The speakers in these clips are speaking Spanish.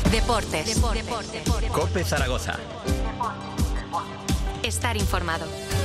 Deportes. COPE Zaragoza. Estar informado.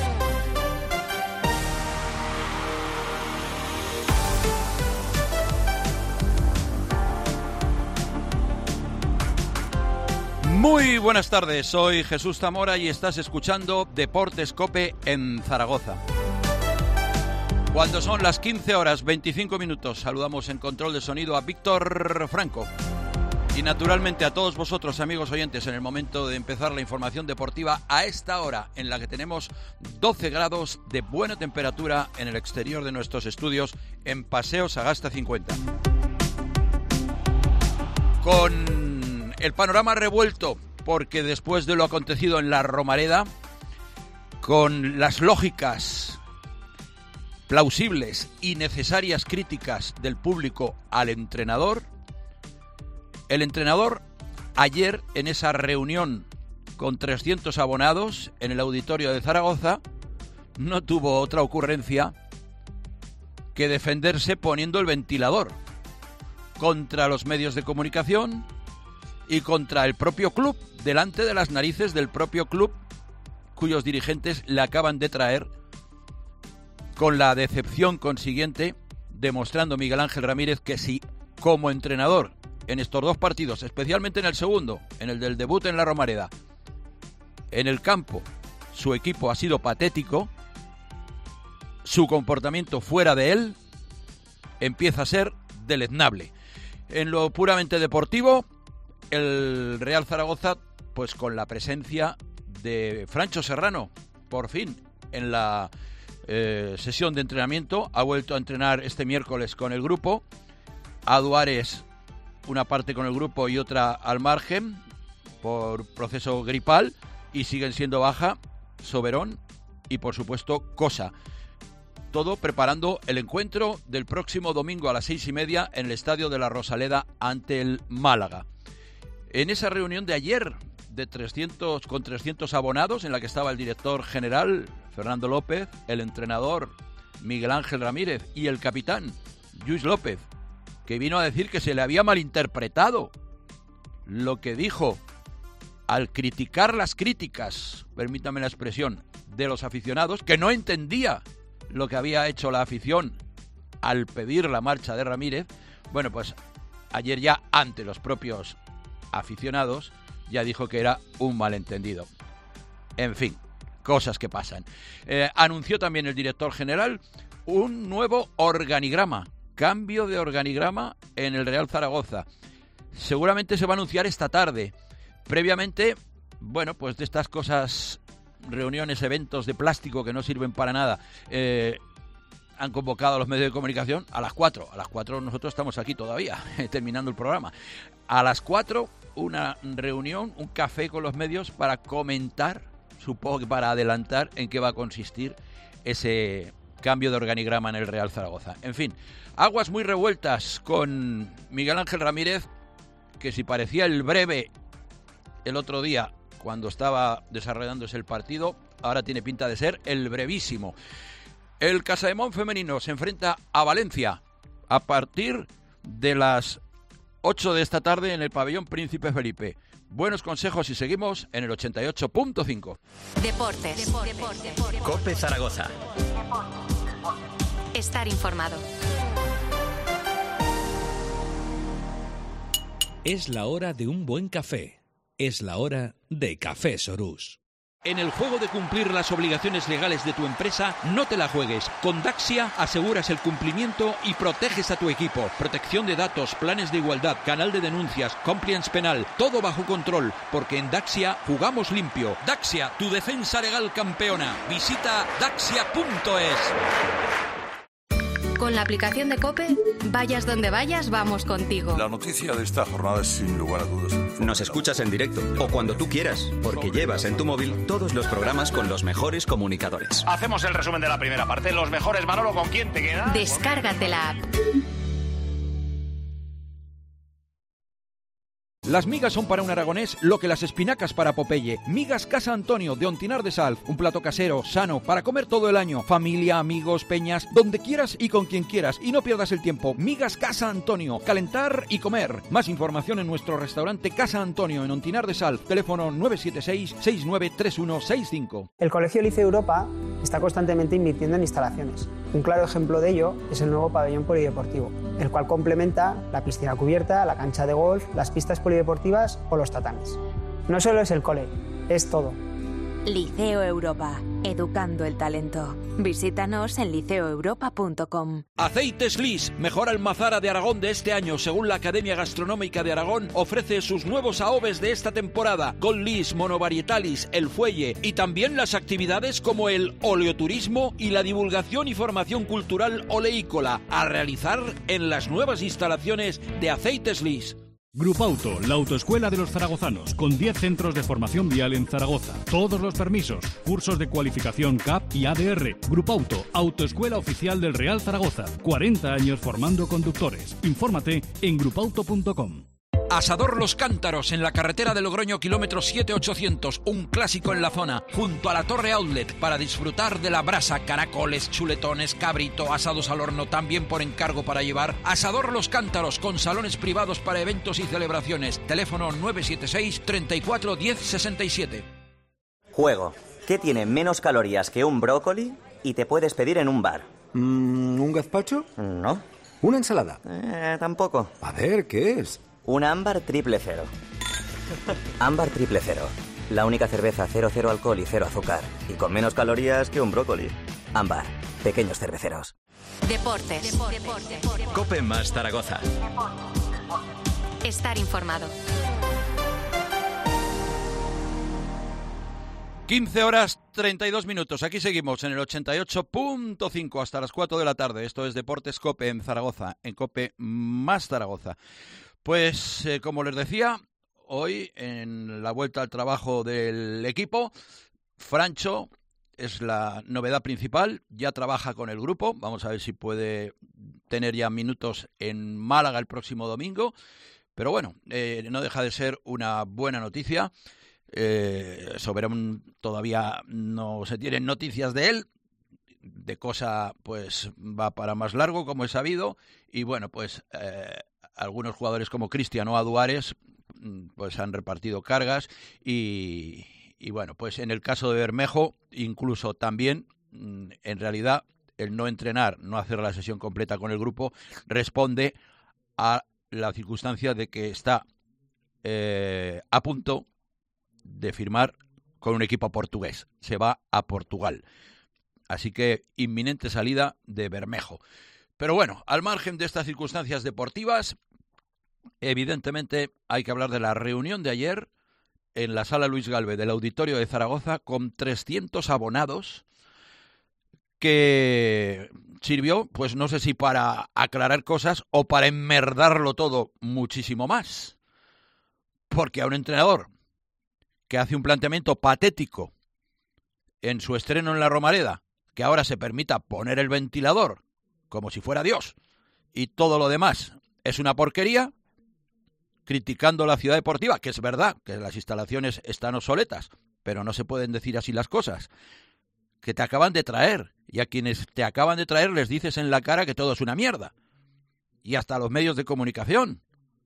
Muy buenas tardes, soy Jesús Zamora y estás escuchando Deportes COPE en Zaragoza. Cuando son las 15 horas 25 minutos, saludamos en control de sonido a Víctor Franco. Y naturalmente a todos vosotros, amigos oyentes, en el momento de empezar la información deportiva a esta hora en la que tenemos 12 grados de buena temperatura en el exterior de nuestros estudios en Paseo Sagasta 50. Con el panorama revuelto, porque después de lo acontecido en la Romareda, con las lógicas, plausibles y necesarias críticas del público al entrenador, el entrenador ayer en esa reunión con 300 abonados en el auditorio de Zaragoza no tuvo otra ocurrencia que defenderse poniendo el ventilador contra los medios de comunicación y contra el propio club, delante de las narices del propio club, cuyos dirigentes le acaban de traer, con la decepción consiguiente, demostrando Miguel Ángel Ramírez que si como entrenador en estos dos partidos, especialmente en el segundo, en el del debut en la Romareda, en el campo su equipo ha sido patético, su comportamiento fuera de él empieza a ser deleznable. En lo puramente deportivo, el Real Zaragoza, pues con la presencia de Francho Serrano, por fin, en la sesión de entrenamiento, ha vuelto a entrenar este miércoles con el grupo. A Duárez, una parte con el grupo y otra al margen, por proceso gripal, y siguen siendo baja Soberón y, por supuesto, Cosa. Todo preparando el encuentro del próximo domingo a las 6:30 en el Estadio de la Rosaleda ante el Málaga. En esa reunión de ayer de 300 abonados, en la que estaba el director general Fernando López, el entrenador Miguel Ángel Ramírez y el capitán Lluís López, que vino a decir que se le había malinterpretado lo que dijo al criticar las críticas, permítame la expresión, de los aficionados, que no entendía lo que había hecho la afición al pedir la marcha de Ramírez. Bueno, pues ayer ya ante los propios aficionados ya dijo que era un malentendido. En fin, cosas que pasan. Anunció también el director general un nuevo organigrama, cambio de organigrama en el Real Zaragoza. Seguramente se va a anunciar esta tarde. Previamente, bueno, pues de estas cosas, reuniones, eventos de plástico que no sirven para nada, han convocado a los medios de comunicación a las 4. A las 4 nosotros estamos aquí todavía, terminando el programa. A las 4, una reunión, un café con los medios para comentar, supongo que para adelantar en qué va a consistir ese cambio de organigrama en el Real Zaragoza. En fin, aguas muy revueltas con Miguel Ángel Ramírez, que si parecía el breve el otro día cuando estaba desarrollándose el partido, ahora tiene pinta de ser el brevísimo. El Casademont femenino se enfrenta a Valencia a partir de las 8 de esta tarde en el pabellón Príncipe Felipe. Buenos consejos y seguimos en el 88.5. Deportes. COPE Zaragoza. Estar informado. Es la hora de un buen café. Es la hora de Café Sorús. En el juego de cumplir las obligaciones legales de tu empresa, no te la juegues. Con Daxia aseguras el cumplimiento y proteges a tu equipo. Protección de datos, planes de igualdad, canal de denuncias, compliance penal, todo bajo control, porque en Daxia jugamos limpio. Daxia, tu defensa legal campeona. Visita daxia.es. Con la aplicación de COPE, vayas donde vayas, vamos contigo. La noticia de esta jornada es sin lugar a dudas. Nos escuchas en directo o cuando tú quieras, porque llevas en tu móvil todos los programas con los mejores comunicadores. Hacemos el resumen de la primera parte. Los mejores, Manolo, ¿con quién te quedas? Descárgate la app. Las migas son para un aragonés lo que las espinacas para Popeye. Migas Casa Antonio de Ontinar de Sal. Un plato casero, sano, para comer todo el año. Familia, amigos, peñas, donde quieras y con quien quieras. Y no pierdas el tiempo. Migas Casa Antonio. Calentar y comer. Más información en nuestro restaurante Casa Antonio en Ontinar de Sal. Teléfono 976-693165. El Colegio Liceo Europa está constantemente invirtiendo en instalaciones. Un claro ejemplo de ello es el nuevo pabellón polideportivo, el cual complementa la piscina cubierta, la cancha de golf, las pistas polideportivas o los tatamis. No solo es el cole, es todo. Liceo Europa, educando el talento. Visítanos en liceoeuropa.com. Aceites Lis, mejor almazara de Aragón de este año, según la Academia Gastronómica de Aragón, ofrece sus nuevos AOVEs de esta temporada, con Lis, Monovarietalis, El Fuelle y también las actividades como el oleoturismo y la divulgación y formación cultural oleícola, a realizar en las nuevas instalaciones de Aceites Lis. Grupauto, la autoescuela de los zaragozanos, con 10 centros de formación vial en Zaragoza. Todos los permisos, cursos de cualificación CAP y ADR. Grupauto, autoescuela oficial del Real Zaragoza. 40 años formando conductores. Infórmate en grupauto.com. Asador Los Cántaros, en la carretera de Logroño, kilómetro 7800, un clásico en la zona, junto a la Torre Outlet, para disfrutar de la brasa, caracoles, chuletones, cabrito, asados al horno, también por encargo para llevar. Asador Los Cántaros, con salones privados para eventos y celebraciones. Teléfono 976 34 10 67. Juego. ¿Qué tiene menos calorías que un brócoli y te puedes pedir en un bar? ¿Un gazpacho? No. ¿Una ensalada? Tampoco. A ver, ¿qué es? Un Ámbar Triple Cero. Ámbar Triple Cero. La única cerveza 0,0 alcohol y 0 azúcar. Y con menos calorías que un brócoli. Ámbar. Pequeños cerveceros. Deportes. COPE más Zaragoza. Estar informado. 15 horas 32 minutos. Aquí seguimos en el 88.5 hasta las 4 de la tarde. Esto es Deportes COPE en Zaragoza, en COPE más Zaragoza. Pues, como les decía, hoy en la vuelta al trabajo del equipo, Francho es la novedad principal, ya trabaja con el grupo, vamos a ver si puede tener ya minutos en Málaga el próximo domingo, pero bueno, no deja de ser una buena noticia. Soberón todavía no se tienen noticias de él, de cosa pues va para más largo, como he sabido, y bueno, pues algunos jugadores como Cristiano Aduares pues han repartido cargas y bueno, pues en el caso de Bermejo incluso también en realidad el no entrenar, no hacer la sesión completa con el grupo responde a la circunstancia de que está a punto de firmar con un equipo portugués, se va a Portugal, así que inminente salida de Bermejo. Pero bueno, al margen de estas circunstancias deportivas, evidentemente hay que hablar de la reunión de ayer en la Sala Luis Galve del Auditorio de Zaragoza con 300 abonados, que sirvió, pues no sé si para aclarar cosas o para enmerdarlo todo muchísimo más. Porque a un entrenador que hace un planteamiento patético en su estreno en la Romareda, que ahora se permita poner el ventilador como si fuera Dios, y todo lo demás es una porquería, criticando la ciudad deportiva, que es verdad que las instalaciones están obsoletas, pero no se pueden decir así las cosas, que te acaban de traer, y a quienes te acaban de traer les dices en la cara que todo es una mierda, y hasta los medios de comunicación.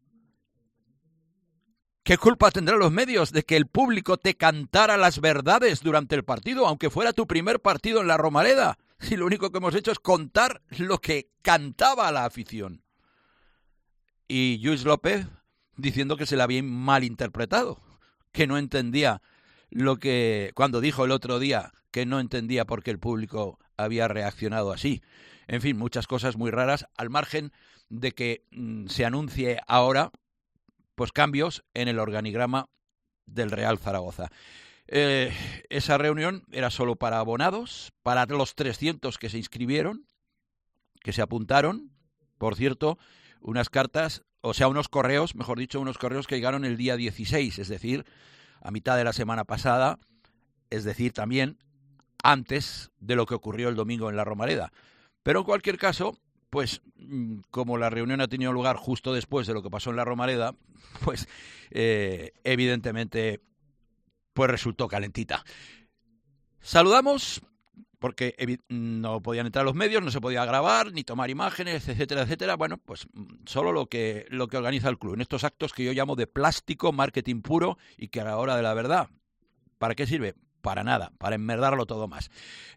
¿Qué culpa tendrán los medios de que el público te cantara las verdades durante el partido, aunque fuera tu primer partido en la Romareda? Si lo único que hemos hecho es contar lo que cantaba la afición. Y Lluís López diciendo que se le había malinterpretado, que no entendía lo que, cuando dijo el otro día que no entendía por qué el público había reaccionado así. En fin, muchas cosas muy raras, al margen de que se anuncie ahora pues cambios en el organigrama del Real Zaragoza. Esa reunión era solo para abonados, para los 300 que se inscribieron, que se apuntaron. Por cierto, unas cartas, o sea, unos correos, mejor dicho, unos correos que llegaron el día 16, es decir, a mitad de la semana pasada, es decir, también antes de lo que ocurrió el domingo en la Romareda. Pero en cualquier caso, pues como la reunión ha tenido lugar justo después de lo que pasó en la Romareda, pues evidentemente pues resultó calentita. Saludamos, porque no podían entrar los medios, no se podía grabar, ni tomar imágenes, etcétera, etcétera. Bueno, pues solo lo que organiza el club, en estos actos que yo llamo de plástico, marketing puro, y que a la hora de la verdad, ¿para qué sirve? Para nada, para enmerdarlo todo más.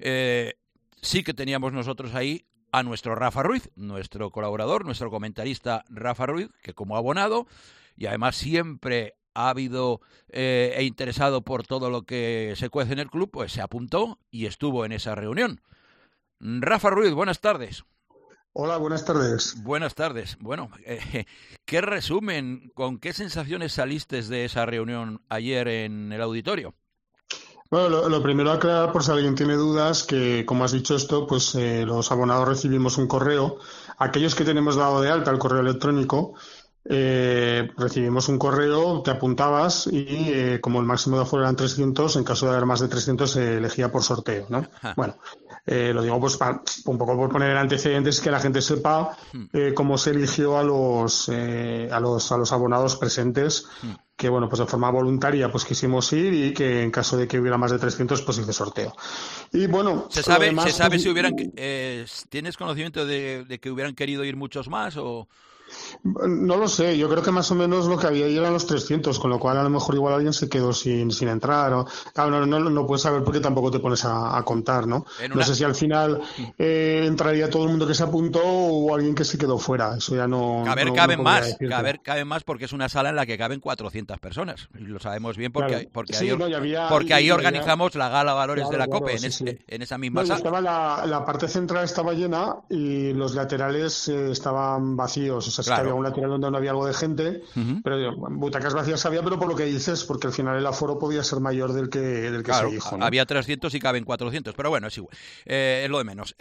Sí que teníamos nosotros ahí a nuestro Rafa Ruiz, nuestro colaborador, nuestro comentarista Rafa Ruiz, que como abonado, y además siempre ha habido interesado por todo lo que se cuece en el club, pues se apuntó y estuvo en esa reunión. Rafa Ruiz, buenas tardes. Hola, buenas tardes. Buenas tardes. Bueno, ¿qué resumen, con qué sensaciones saliste de esa reunión ayer en el auditorio? Bueno, lo primero a aclarar, por si alguien tiene dudas, que como has dicho esto, pues los abonados recibimos un correo. Aquellos que tenemos dado de alta el correo electrónico, recibimos un correo, te apuntabas y como el máximo de aforo eran 300, en caso de haber más de 300 se elegía por sorteo, ¿no? Bueno, lo digo pues un poco por poner en antecedentes, que la gente sepa cómo se eligió a los abonados presentes, que bueno, pues de forma voluntaria pues quisimos ir, y que en caso de que hubiera más de 300 pues hice sorteo. Y bueno, ¿Se sabe si hubieran tienes conocimiento de que hubieran querido ir muchos más o...? No lo sé, yo creo que más o menos lo que había ahí eran los 300, con lo cual a lo mejor igual alguien se quedó sin entrar. Claro, no puedes saber porque tampoco te pones a contar, ¿no? No sé si al final entraría todo el mundo que se apuntó o alguien que se quedó fuera. Eso ya no. Caben más porque es una sala en la que caben 400 personas. Y lo sabemos bien porque ahí organizamos la gala Valores de la COPE, en esa misma sala. La parte central estaba llena y los laterales estaban vacíos. O sea, claro. Había un lateral donde no había algo de gente, pero butacas vacías había, pero por lo que dices, porque al final el aforo podía ser mayor del que claro, se dijo, ¿no? Había 300 y caben 400, pero bueno, es igual. Es lo de menos.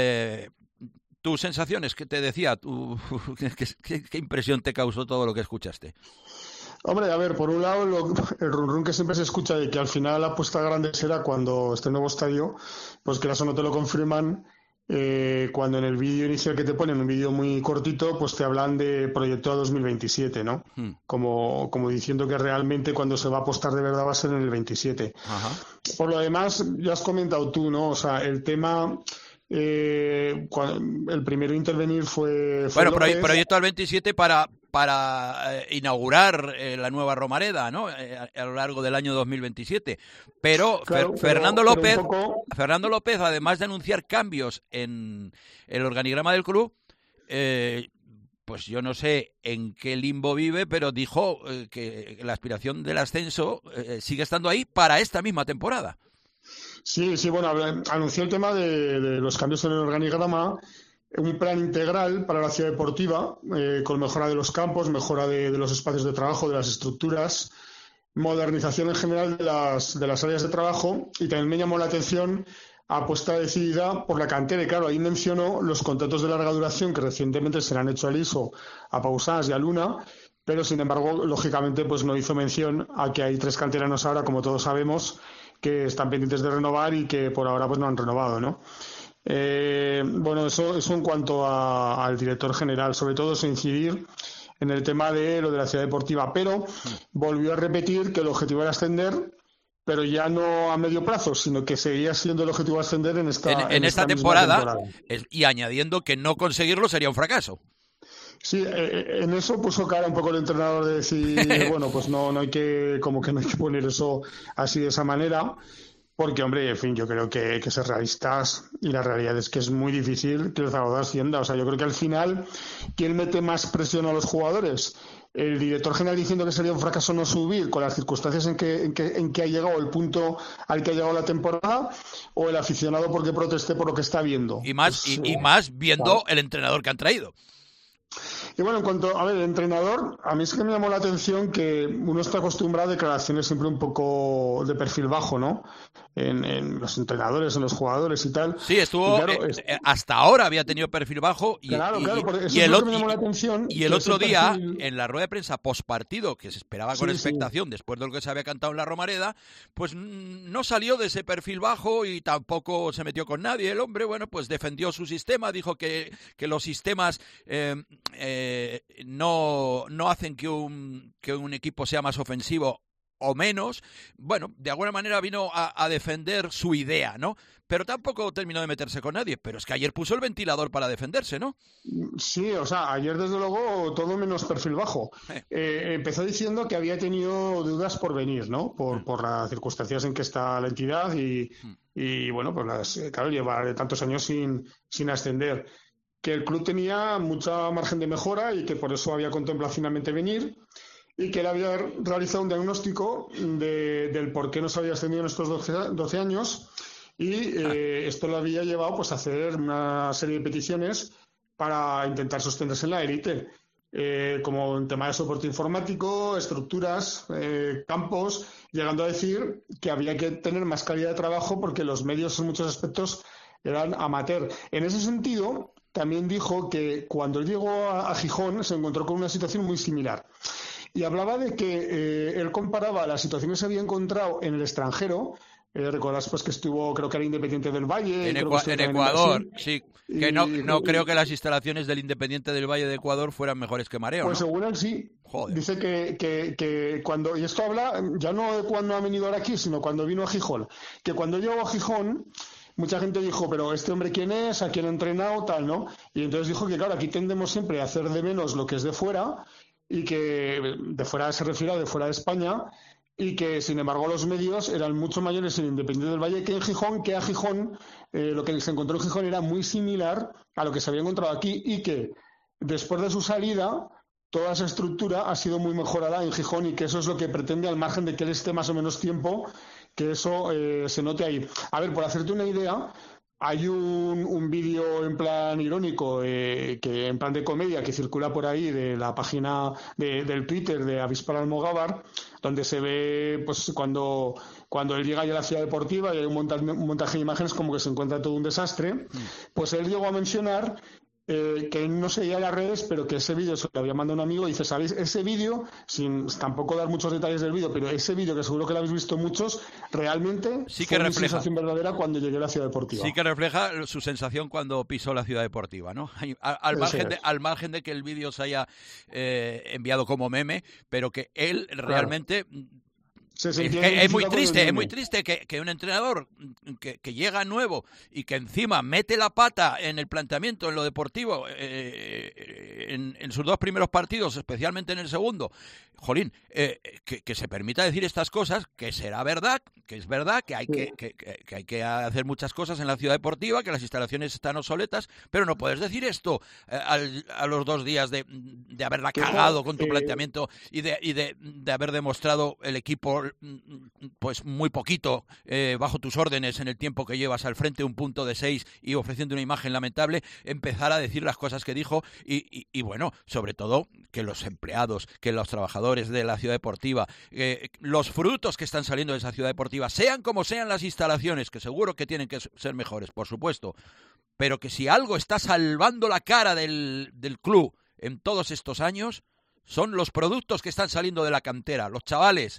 Tus sensaciones, ¿qué te decía? ¿Qué impresión te causó todo lo que escuchaste? Hombre, a ver, por un lado, el run que siempre se escucha de que al final la apuesta grande será cuando esté el nuevo estadio, pues que eso no te lo confirman. Cuando en el vídeo inicial que te ponen, un vídeo muy cortito, pues te hablan de proyecto a 2027, ¿no? Como diciendo que realmente cuando se va a apostar de verdad va a ser en el 27. Ajá. Por lo demás, ya has comentado tú, ¿no? O sea, el tema... el primero a intervenir fue bueno, proyecto al 27 para inaugurar la nueva Romareda, ¿no? A lo largo del año 2027. Pero claro, Fernando López, además de anunciar cambios en el organigrama del club, pues yo no sé en qué limbo vive, pero dijo que la aspiración del ascenso sigue estando ahí para esta misma temporada. Sí, bueno, anunció el tema de los cambios en el organigrama, un plan integral para la ciudad deportiva, con mejora de los campos, mejora de los espacios de trabajo, de las estructuras, modernización en general de las áreas de trabajo, y también me llamó la atención apuesta decidida por la cantera. Y claro, ahí mencionó los contratos de larga duración que recientemente se le han hecho al ISO, a Pausás y a Luna, pero sin embargo, lógicamente, pues no hizo mención a que hay 3 canteranos ahora, como todos sabemos, que están pendientes de renovar y que por ahora pues no han renovado, ¿no? Bueno, eso en cuanto al director general, sobre todo es incidir en el tema de lo de la ciudad deportiva, pero volvió a repetir que el objetivo era ascender, pero ya no a medio plazo, sino que seguía siendo el objetivo ascender en esta temporada. Y añadiendo que no conseguirlo sería un fracaso. Sí, en eso puso cara un poco el entrenador de decir, bueno, pues no hay que poner eso así de esa manera, porque, hombre, en fin, yo creo que hay que ser realistas, y la realidad es que es muy difícil que el Zaragoza ascienda. O sea, yo creo que al final, ¿quién mete más presión a los jugadores? ¿El director general diciendo que sería un fracaso no subir con las circunstancias en que ha llegado, el punto al que ha llegado la temporada, o el aficionado porque proteste por lo que está viendo? Y más viendo el entrenador que han traído. Y bueno, en cuanto a ver, el entrenador, a mí es que me llamó la atención que uno está acostumbrado a declaraciones siempre un poco de perfil bajo, ¿no? en los entrenadores, en los jugadores y tal. Sí, estuvo, claro, hasta ahora había tenido perfil bajo y el otro día, en la rueda de prensa postpartido, que se esperaba con expectación después de lo que se había cantado en la Romareda, pues no salió de ese perfil bajo y tampoco se metió con nadie. El hombre, bueno, pues defendió su sistema, dijo que los sistemas no hacen que un equipo sea más ofensivo o menos. Bueno, de alguna manera vino a defender su idea, ¿no? Pero tampoco terminó de meterse con nadie. Pero es que ayer puso el ventilador para defenderse, ¿no? Sí, o sea, ayer desde luego todo menos perfil bajo. Empezó diciendo que había tenido dudas por venir, ¿no? Por las circunstancias en que está la entidad y bueno, pues claro, lleva tantos años sin ascender. Que el club tenía mucha margen de mejora y que por eso había contemplado finalmente venir. Y que él había realizado un diagnóstico del por qué no se había ascendido en estos 12 años y esto lo había llevado pues a hacer una serie de peticiones para intentar sostenerse en la élite, como en tema de soporte informático, estructuras, campos, llegando a decir que había que tener más calidad de trabajo porque los medios en muchos aspectos eran amateur. En ese sentido, también dijo que cuando él llegó a Gijón se encontró con una situación muy similar. Y hablaba de que él comparaba la situación que se había encontrado en el extranjero. Recordás pues que estuvo, creo que era Independiente del Valle. En Ecuador, sí. Que no creo que las instalaciones del Independiente del Valle de Ecuador fueran mejores que Mareo, pues ¿no? Según él sí. Joder. Dice que cuando, y esto habla ya no de cuando ha venido ahora aquí, sino cuando vino a Gijón. Que cuando llegó a Gijón, mucha gente dijo, pero ¿este hombre quién es? ¿A quién ha entrenado? Tal, ¿no? Y entonces dijo que, claro, aquí tendemos siempre a hacer de menos lo que es de fuera, y que de fuera se refiere a de fuera de España, y que sin embargo los medios eran mucho mayores en Independiente del Valle que en Gijón, que a Gijón lo que se encontró en Gijón era muy similar a lo que se había encontrado aquí, y que después de su salida toda esa estructura ha sido muy mejorada en Gijón, y que eso es lo que pretende, al margen de que él esté más o menos tiempo, que eso se note ahí. A ver, por hacerte una idea, hay un vídeo en plan irónico, que en plan de comedia, que circula por ahí de la página del Twitter de Avispar Almogávar, donde se ve pues cuando él llega ya a la ciudad deportiva y hay un montaje de imágenes como que se encuentra todo un desastre. Pues él llegó a mencionar que no seguía las redes, pero que ese vídeo se lo había mandado un amigo y dice, ¿sabéis? Ese vídeo, sin tampoco dar muchos detalles del vídeo, pero ese vídeo que seguro que lo habéis visto muchos, realmente sí que fue refleja, mi sensación verdadera cuando llegué a la ciudad deportiva. Sí que refleja su sensación cuando pisó la ciudad deportiva, ¿no? Al margen de que el vídeo se haya enviado como meme, pero que él realmente... Es muy triste que un entrenador que llega nuevo y que encima mete la pata en el planteamiento, en lo deportivo, en sus dos primeros partidos, especialmente en el segundo, jolín, que se permita decir estas cosas, que será verdad, que es verdad, que hay que hacer muchas cosas en la ciudad deportiva, que las instalaciones están obsoletas, pero no puedes decir esto a los 2 días de haberla cagado con tu planteamiento y de haber demostrado el equipo pues muy poquito bajo tus órdenes en el tiempo que llevas al frente, un punto de 6 y ofreciendo una imagen lamentable, empezar a decir las cosas que dijo y bueno, sobre todo que los empleados, que los trabajadores de la ciudad deportiva, los frutos que están saliendo de esa ciudad deportiva, sean como sean las instalaciones, que seguro que tienen que ser mejores, por supuesto, pero que si algo está salvando la cara del club en todos estos años, son los productos que están saliendo de la cantera, los chavales.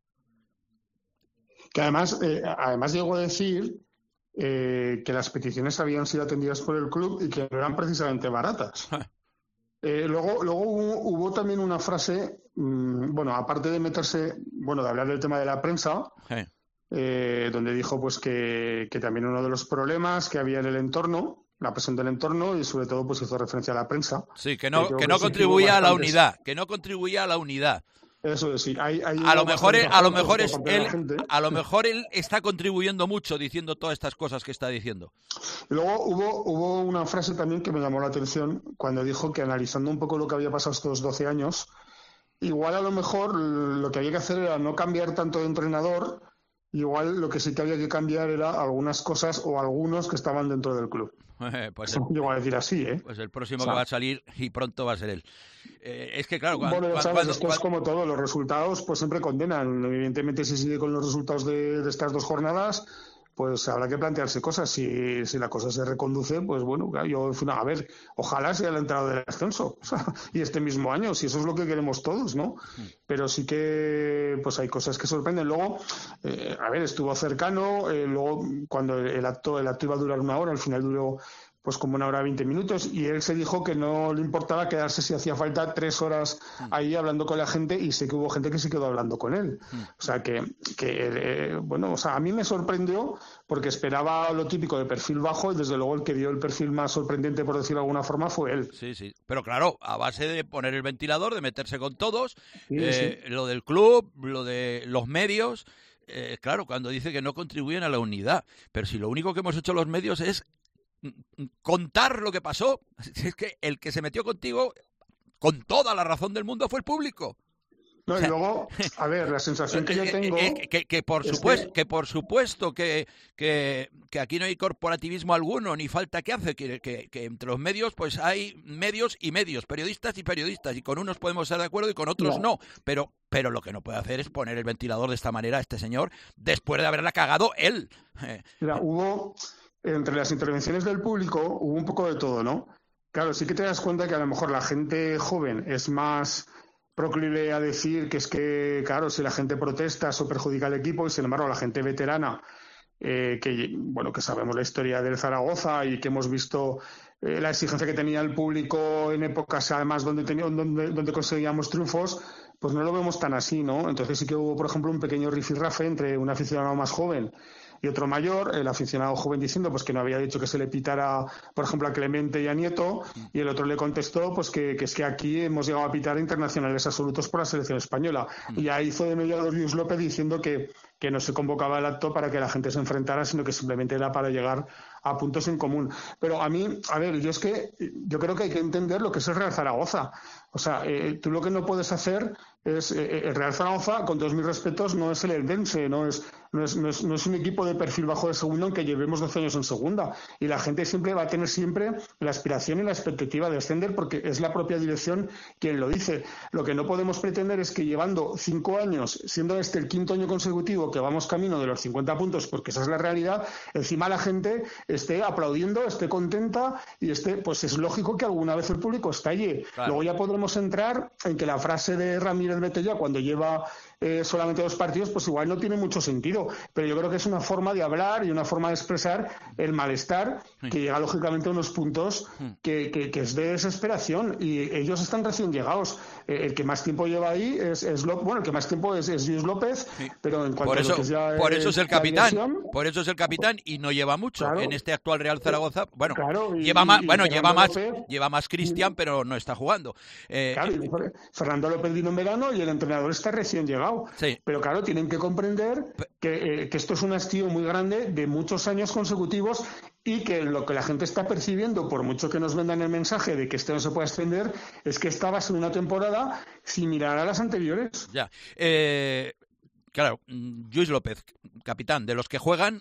Que además llegó a decir que las peticiones habían sido atendidas por el club y que no eran precisamente baratas. Luego hubo también una frase, bueno, aparte de meterse, bueno, de hablar del tema de la prensa, donde dijo pues que también uno de los problemas que había en el entorno, la presión del entorno, y sobre todo pues hizo referencia a la prensa. Sí, que no contribuía a la unidad, que no contribuía a la unidad. Eso es, sí. A lo mejor él está contribuyendo mucho diciendo todas estas cosas que está diciendo. Y luego hubo una frase también que me llamó la atención cuando dijo que, analizando un poco lo que había pasado estos 12 años, igual a lo mejor lo que había que hacer era no cambiar tanto de entrenador, igual lo que sí que había que cambiar era algunas cosas o algunos que estaban dentro del club. Pues llegó a decir así, ¿eh? Pues el próximo que va a salir, y pronto va a ser él. Es que claro, esto es como todo, los resultados pues siempre condenan. Evidentemente, si sigue con los resultados de estas 2 jornadas, pues habrá que plantearse cosas. Si la cosa se reconduce, pues bueno, claro, a ver, ojalá sea el entrado del ascenso, o sea, y este mismo año, si eso es lo que queremos todos, ¿no? Pero sí que pues hay cosas que sorprenden. Luego, a ver, estuvo cercano, luego cuando el acto iba a durar 1 hora, al final duró pues como 1 hora 20 minutos, y él se dijo que no le importaba quedarse si hacía falta 3 horas ahí hablando con la gente, y sé que hubo gente que se quedó hablando con él. O sea bueno, o sea, a mí me sorprendió porque esperaba lo típico de perfil bajo, y desde luego el que dio el perfil más sorprendente, por decirlo de alguna forma, fue él. Sí, pero claro, a base de poner el ventilador, de meterse con todos, Sí. lo del club, lo de los medios, claro, cuando dice que no contribuyen a la unidad, pero si lo único que hemos hecho los medios es contar lo que pasó, es que el que se metió contigo con toda la razón del mundo fue el público. No, y luego, a ver, la sensación que yo tengo... Que por supuesto que aquí no hay corporativismo alguno, ni falta que hace, que entre los medios pues hay medios y medios, periodistas y periodistas, y con unos podemos estar de acuerdo y con otros no, pero lo que no puede hacer es poner el ventilador de esta manera a este señor después de haberla cagado él. Mira, entre las intervenciones del público hubo un poco de todo, ¿no? Claro, sí que te das cuenta que a lo mejor la gente joven es más proclive a decir que es que, claro, si la gente protesta eso perjudica al equipo, y sin embargo la gente veterana, que sabemos la historia del Zaragoza y que hemos visto la exigencia que tenía el público en épocas además donde conseguíamos triunfos, pues no lo vemos tan así, ¿no? Entonces sí que hubo, por ejemplo, un pequeño rifirrafe entre un aficionado más joven y otro mayor, el aficionado joven diciendo pues que no había dicho que se le pitara, por ejemplo, a Clemente y a Nieto, y el otro le contestó pues que es que aquí hemos llegado a pitar internacionales absolutos por la selección española. Y ahí hizo de mediador Lluís López diciendo que no se convocaba el acto para que la gente se enfrentara, sino que simplemente era para llegar a puntos en común. Pero a mí, a ver, yo creo que hay que entender lo que es el Real Zaragoza. O sea, tú lo que no puedes hacer es... el Real Zaragoza, con todos mis respetos, no es el Eldense, no es un equipo de perfil bajo de segunda, aunque llevemos 12 años en segunda. Y la gente siempre va a tener siempre la aspiración y la expectativa de ascender, porque es la propia dirección quien lo dice. Lo que no podemos pretender es que llevando 5 años, siendo este el 5º año consecutivo que vamos camino de los 50 puntos, porque esa es la realidad, encima la gente esté aplaudiendo, esté contenta y pues es lógico que alguna vez el público estalle. Claro. Luego ya podremos entrar en que la frase de Ramírez Betella cuando lleva solamente 2 partidos, pues igual no tiene mucho sentido, pero yo creo que es una forma de hablar y una forma de expresar el malestar que llega lógicamente a unos puntos que es de desesperación, y ellos están recién llegados. El que más tiempo lleva ahí es el que más tiempo es Lluís López, pero en cuanto a lo que es ya por eso es el capitán, diversión, por eso es el capitán y no lleva mucho en este actual Real Zaragoza. Bueno, claro, lleva más Cristian, pero no está jugando. Y Fernando López vino en verano y el entrenador está recién llegado. Sí. Pero claro, tienen que comprender que esto es un hastío muy grande de muchos años consecutivos, y que lo que la gente está percibiendo, por mucho que nos vendan el mensaje de que este no se puede extender, es que esta va a ser una temporada similar a las anteriores. Ya. Claro, Lluís López, capitán, de los que juegan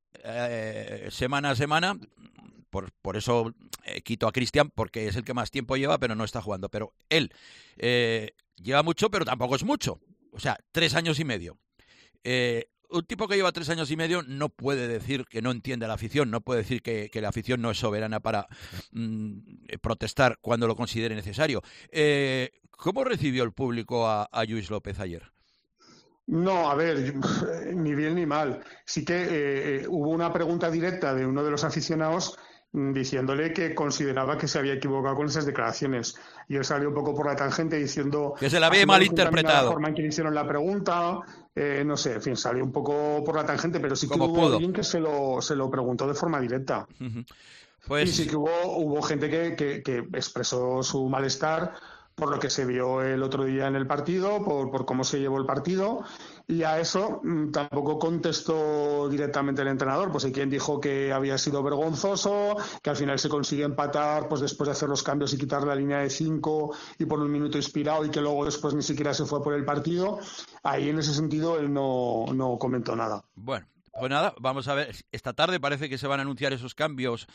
semana a semana. Por eso quito a Cristian, porque es el que más tiempo lleva, pero no está jugando. Pero él lleva mucho, pero tampoco es mucho. O sea, 3 años y medio. Un tipo que lleva 3 años y medio no puede decir que no entiende a la afición, no puede decir que la afición no es soberana para protestar cuando lo considere necesario. ¿Cómo recibió el público a Lluís López ayer? No, a ver, ni bien ni mal. Sí que hubo una pregunta directa de uno de los aficionados diciéndole que consideraba que se había equivocado con esas declaraciones, y él salió un poco por la tangente diciendo que se la había malinterpretado, la forma en que le hicieron la pregunta, no sé, en fin, salió un poco por la tangente, pero sí que hubo alguien que se lo preguntó de forma directa. Pues... y sí que hubo gente que expresó su malestar por lo que se vio el otro día en el partido, por cómo se llevó el partido, y a eso tampoco contestó directamente el entrenador. Pues hay quien dijo que había sido vergonzoso, que al final se consigue empatar pues después de hacer los cambios y quitar la línea de 5 y por un minuto inspirado, y que luego después ni siquiera se fue por el partido. Ahí en ese sentido él no comentó nada. Bueno, pues nada, vamos a ver. Esta tarde parece que se van a anunciar esos cambios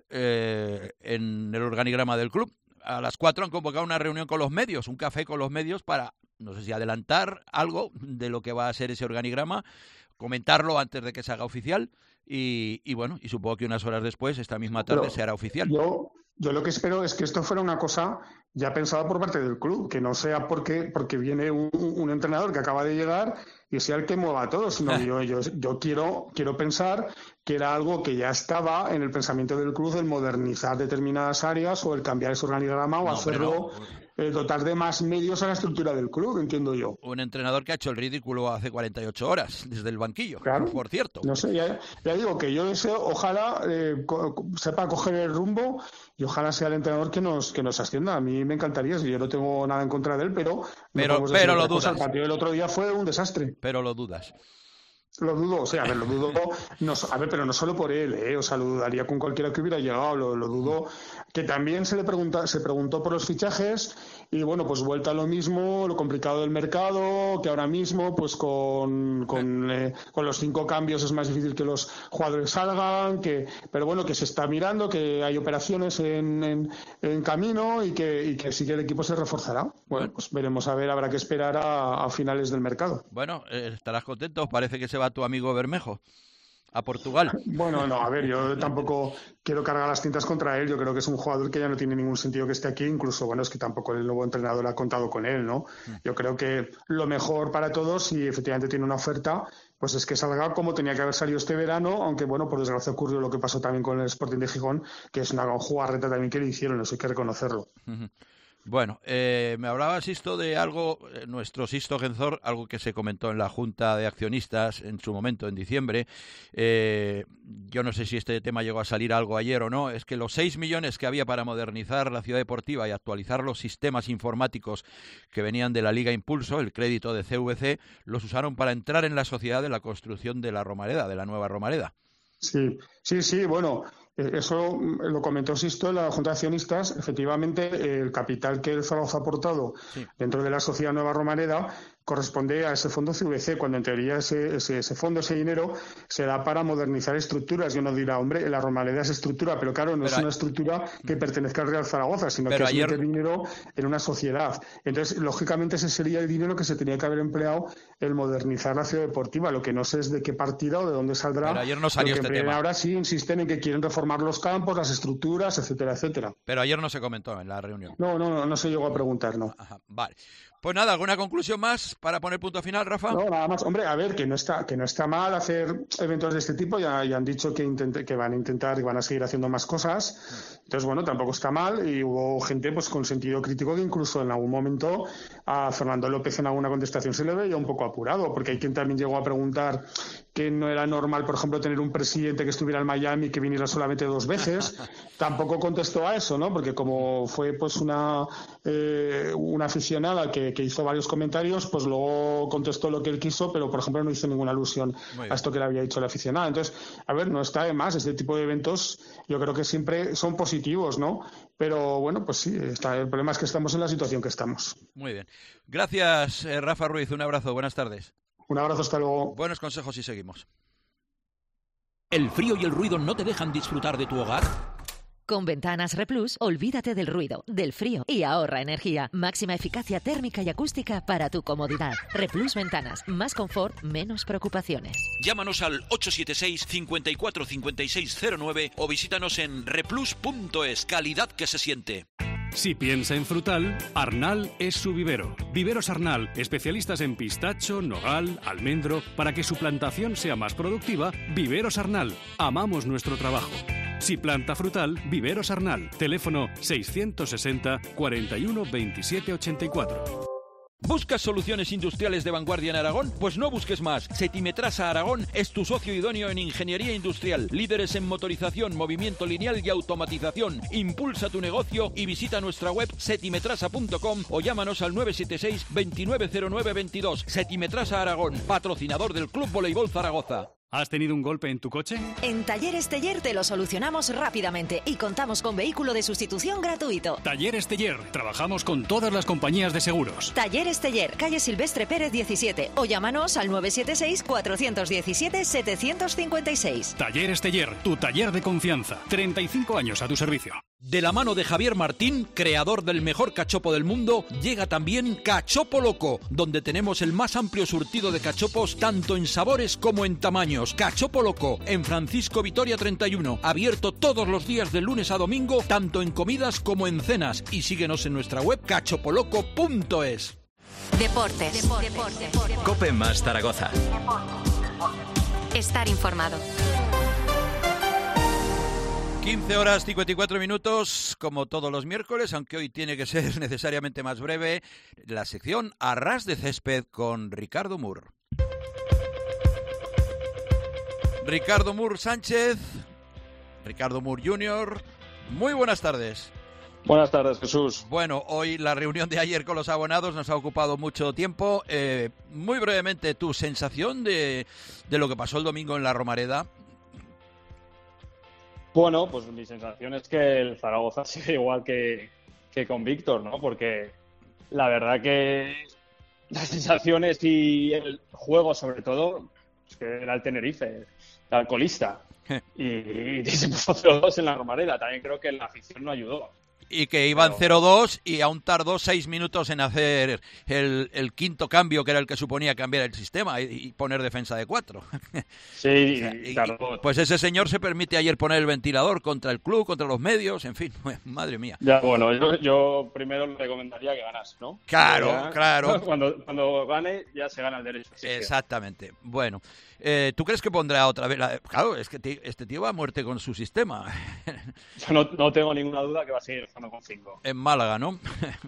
en el organigrama del club. A las 4 han convocado una reunión con los medios, un café con los medios para, no sé si adelantar algo de lo que va a ser ese organigrama comentarlo antes de que se haga oficial y bueno, y supongo que unas horas después, esta misma tarde, se hará oficial. Yo lo que espero es que esto fuera una cosa ya pensada por parte del club, que no sea porque viene un entrenador que acaba de llegar y sea el que mueva a todos, sino yo quiero pensar que era algo que ya estaba en el pensamiento del club, el modernizar determinadas áreas o el cambiar ese organigrama o hacerlo, dotar de más medios a la estructura del club, entiendo yo. Un entrenador que ha hecho el ridículo hace 48 horas desde el banquillo, claro, por cierto. No sé, ya digo que yo deseo, ojalá sepa coger el rumbo y ojalá sea el entrenador que nos ascienda. A mí me encantaría, si yo no tengo nada en contra de él, pero lo dudas. El partido del otro día fue un desastre. Pero lo dudas. Lo dudo, o sea, lo dudo, pero no solo por él, o sea, lo dudaría con cualquiera que hubiera llegado, lo dudo, que también se preguntó por los fichajes y bueno, pues vuelta a lo mismo, lo complicado del mercado, que ahora mismo pues con los 5 cambios es más difícil que los jugadores salgan, pero bueno, que se está mirando, que hay operaciones en camino y que sí que el equipo se reforzará. Bueno, pues veremos, habrá que esperar a finales del mercado. Bueno, estarás contento, parece que se va tu amigo Bermejo a Portugal. Bueno, no, a ver, yo tampoco quiero cargar las tintas contra él. Yo creo que es un jugador que ya no tiene ningún sentido que esté aquí. Incluso, bueno, es que tampoco el nuevo entrenador ha contado con él, ¿no? Yo creo que lo mejor para todos, si efectivamente tiene una oferta, pues es que salga como tenía que haber salido este verano, aunque, bueno, por desgracia ocurrió lo que pasó también con el Sporting de Gijón, que es una jugarreta también que le hicieron, eso hay que reconocerlo. Bueno, me hablaba Sisto de algo, nuestro Sisto Genzor, algo que se comentó en la Junta de Accionistas en su momento, en diciembre. Yo no sé si este tema llegó a salir algo ayer o no. Es que los 6 millones que había para modernizar la ciudad deportiva y actualizar los sistemas informáticos que venían de la Liga Impulso, el crédito de CVC, los usaron para entrar en la sociedad de la construcción de la Romareda, de la nueva Romareda. Sí, bueno... Eso lo comentó Sisto en la Junta de Accionistas. Efectivamente, el capital que el Zaragoza ha aportado dentro de la Sociedad Nueva Romareda corresponde a ese fondo CVC, cuando en teoría ese fondo, ese dinero, se da para modernizar estructuras. Y uno dirá, hombre, la Romareda es estructura, pero claro, no es una estructura que pertenezca al Real Zaragoza, sino que es meter dinero en una sociedad. Entonces, lógicamente, ese sería el dinero que se tenía que haber empleado en modernizar la ciudad deportiva. Lo que no sé es de qué partida o de dónde saldrá. Pero ayer no salió este tema. Ahora sí insisten en que quieren reformar los campos, las estructuras, etcétera, etcétera. Pero ayer no se comentó en la reunión. No se llegó a preguntar, no. Ajá, vale. Pues nada, ¿alguna conclusión más para poner punto final, Rafa? No, nada más. Hombre, a ver, que no está mal hacer eventos de este tipo. Ya han dicho que van a intentar y van a seguir haciendo más cosas. Entonces, bueno, tampoco está mal. Y hubo gente pues con sentido crítico que incluso en algún momento a Fernando López en alguna contestación se le veía un poco apurado, porque hay quien también llegó a preguntar que no era normal, por ejemplo, tener un presidente que estuviera en Miami y que viniera solamente 2 veces. Tampoco contestó a eso, ¿no? Porque como fue pues una aficionada que hizo varios comentarios, pues luego contestó lo que él quiso, pero por ejemplo no hizo ninguna alusión a esto que le había dicho la aficionada. Entonces, a ver, no está de más. Este tipo de eventos yo creo que siempre son positivos, ¿no? Pero bueno, pues sí, el problema es que estamos en la situación que estamos. Muy bien. Gracias, Rafa Ruiz. Un abrazo. Buenas tardes. Un abrazo, hasta luego. Buenos consejos y seguimos. ¿El frío y el ruido no te dejan disfrutar de tu hogar? Con Ventanas Replus, olvídate del ruido, del frío y ahorra energía. Máxima eficacia térmica y acústica para tu comodidad. Replus Ventanas, más confort, menos preocupaciones. Llámanos al 876 54 5609 o visítanos en replus.es. Calidad que se siente. Si piensa en frutal, Arnal es su vivero. Viveros Arnal, especialistas en pistacho, nogal, almendro. Para que su plantación sea más productiva, Viveros Arnal. Amamos nuestro trabajo. Si planta frutal, Viveros Arnal. Teléfono 660 41 27 84. ¿Buscas soluciones industriales de vanguardia en Aragón? Pues no busques más. Setimetrasa Aragón es tu socio idóneo en ingeniería industrial. Líderes en motorización, movimiento lineal y automatización. Impulsa tu negocio y visita nuestra web setimetrasa.com o llámanos al 976 290922. Setimetrasa Aragón, patrocinador del Club Voleibol Zaragoza. ¿Has tenido un golpe en tu coche? En Talleres Teller te lo solucionamos rápidamente y contamos con vehículo de sustitución gratuito. Talleres Teller. Trabajamos con todas las compañías de seguros. Talleres Teller, calle Silvestre Pérez 17 o llámanos al 976 417 756. Talleres Teller, tu taller de confianza. 35 años a tu servicio. De la mano de Javier Martín, creador del mejor cachopo del mundo, llega también Cachopo Loco, donde tenemos el más amplio surtido de cachopos tanto en sabores como en tamaños. Cachopo Loco, en Francisco Vitoria 31, abierto todos los días de lunes a domingo, tanto en comidas como en cenas. Y síguenos en nuestra web cachopoloco.es. Deportes. COPE más Zaragoza. Estar informado. 15 horas 54 minutos, como todos los miércoles, aunque hoy tiene que ser necesariamente más breve, la sección A Ras de Césped con Ricardo Mur. Ricardo Mur Sánchez, Ricardo Mur Jr., muy buenas tardes. Buenas tardes, Jesús. Bueno, hoy la reunión de ayer con los abonados nos ha ocupado mucho tiempo. Muy brevemente, tu sensación de lo que pasó el domingo en la Romareda. Bueno, pues mi sensación es que el Zaragoza sigue igual que con Víctor, ¿no? Porque la verdad que las sensaciones y el juego, sobre todo, es que era el Tenerife, el alcoholista. Y se puso 0-2 en la Romareda. También creo que la afición no ayudó. Y que iban 0-2 y aún tardó 6 minutos en hacer el quinto cambio, que era el que suponía cambiar el sistema y poner defensa de 4. Sí, claro. Pues ese señor se permite ayer poner el ventilador contra el club, contra los medios, en fin, madre mía. Ya, bueno, yo primero le recomendaría que ganase, ¿no? Claro, claro. Cuando gane ya se gana el derecho. Exactamente. Bueno, ¿tú crees que pondrá otra vez? Claro, es que este tío va a muerte con su sistema. Yo no tengo ninguna duda que va a seguir jugando con 5. En Málaga, ¿no?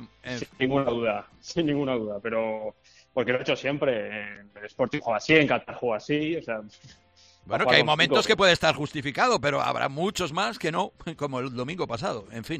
Sin ninguna duda, pero porque lo he hecho siempre. En el Sporting juega así, en Qatar juega así, o sea... Bueno, que hay momentos que puede estar justificado, pero habrá muchos más que no, como el domingo pasado, en fin.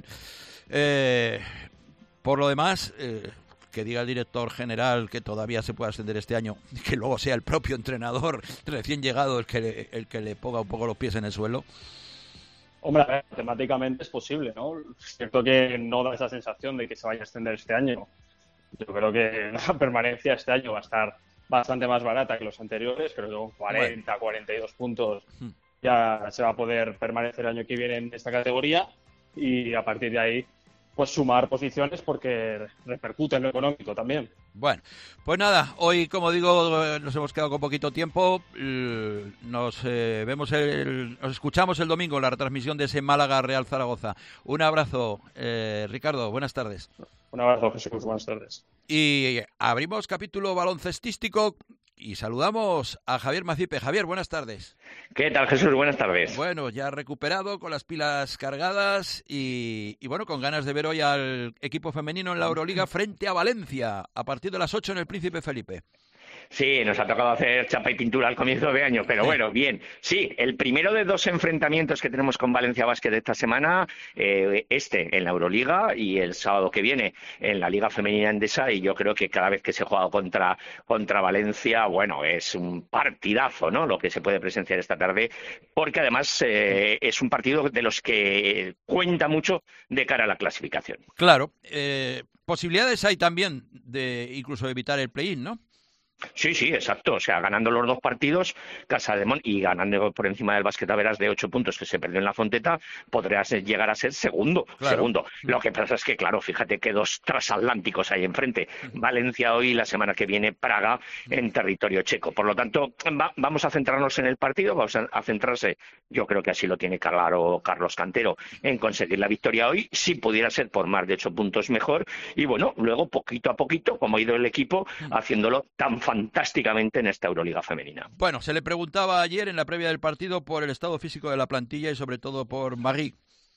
Por lo demás... que diga el director general que todavía se puede ascender este año, que luego sea el propio entrenador recién llegado el que le ponga un poco los pies en el suelo. Hombre, a ver, matemáticamente es posible, ¿no? Es cierto que no da esa sensación de que se vaya a extender este año. Yo creo que la permanencia este año va a estar bastante más barata que los anteriores, creo que con 40, 42 puntos ya se va a poder permanecer el año que viene en esta categoría y a partir de ahí pues sumar posiciones porque repercute en lo económico también. Bueno, pues nada, hoy, como digo, nos hemos quedado con poquito tiempo. Nos escuchamos el domingo en la retransmisión de ese Málaga Real Zaragoza. Un abrazo, Ricardo, buenas tardes. Un abrazo, Jesús, buenas tardes. Y abrimos capítulo baloncestístico y saludamos a Javier Macipe. Javier, buenas tardes. ¿Qué tal, Jesús? Buenas tardes. Bueno, ya recuperado, con las pilas cargadas y bueno, con ganas de ver hoy al equipo femenino en la Euroliga frente a Valencia a partir de las 8 en el Príncipe Felipe. Sí, nos ha tocado hacer chapa y pintura al comienzo de año, pero bueno, bien. Sí, el primero de 2 enfrentamientos que tenemos con Valencia Basket esta semana, en la Euroliga y el sábado que viene en la Liga Femenina Endesa, y yo creo que cada vez que se juega contra Valencia, bueno, es un partidazo, ¿no? Lo que se puede presenciar esta tarde, porque además es un partido de los que cuenta mucho de cara a la clasificación. Claro, posibilidades hay también de incluso evitar el play-in, ¿no? Sí, exacto. O sea, ganando los 2 partidos, Casademont y ganando por encima del Basket Averas de 8 puntos que se perdió en la Fonteta, podría llegar a ser segundo. Lo que pasa es que, claro, fíjate que 2 transatlánticos hay enfrente. Valencia hoy y la semana que viene Praga en territorio checo. Por lo tanto, vamos a centrarnos en el partido, vamos a centrarse, yo creo que así lo tiene claro Carlos Cantero, en conseguir la victoria hoy. Si pudiera ser por más de 8 puntos, mejor. Y bueno, luego, poquito a poquito, como ha ido el equipo, haciéndolo tan fantásticamente en esta Euroliga femenina. Bueno, se le preguntaba ayer en la previa del partido por el estado físico de la plantilla y sobre todo por Magui.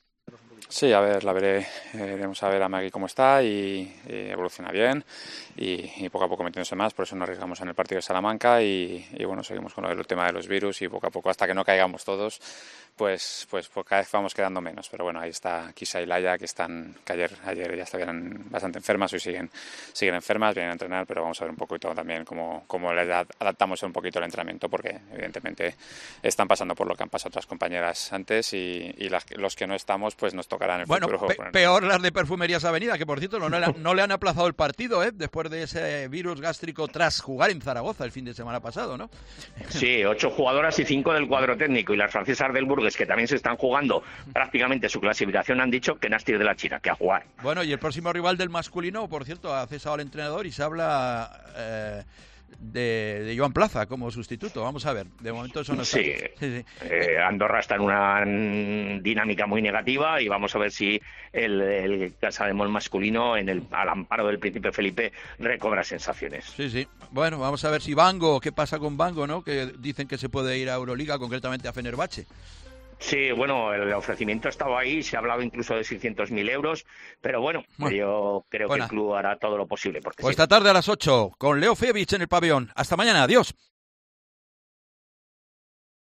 Sí, a ver, iremos a ver a Magui cómo está y evoluciona bien y poco a poco metiéndose más, por eso nos arriesgamos en el partido de Salamanca y bueno, seguimos con el tema de los virus y poco a poco hasta que no caigamos todos, pues cada vez vamos quedando menos, pero bueno, ahí está Kisa y Laia que ayer ya estaban bastante enfermas, hoy siguen enfermas, vienen a entrenar, pero vamos a ver un poquito también cómo le adaptamos un poquito el entrenamiento porque evidentemente están pasando por lo que han pasado otras compañeras antes y los que no estamos pues nos toca tocará en el bueno, futuro. Peor las de Perfumerías Avenida, que por cierto no le han aplazado el partido, después de ese virus gástrico tras jugar en Zaragoza el fin de semana pasado, ¿no? Sí, 8 jugadoras y 5 del cuadro técnico, y las francesas del Burgues, que también se están jugando prácticamente su clasificación, han dicho que Nastir de la Chira, que a jugar. Bueno, y el próximo rival del masculino, por cierto, ha cesado al entrenador y se habla de Joan Plaza como sustituto. Vamos a ver, de momento eso no está. Sí. Andorra está en una dinámica muy negativa y vamos a ver si el Casademont masculino, al amparo del Príncipe Felipe, recobra sensaciones. Sí. Bueno, vamos a ver si Bango, qué pasa con Bango, ¿no? Que dicen que se puede ir a Euroliga, concretamente a Fenerbahce. Sí, bueno, el ofrecimiento ha estado ahí, se ha hablado incluso de 600.000 euros, pero bueno, yo creo que el club hará todo lo posible. Porque pues esta tarde a las 8, con Leo Fevich en el pabellón. Hasta mañana, adiós.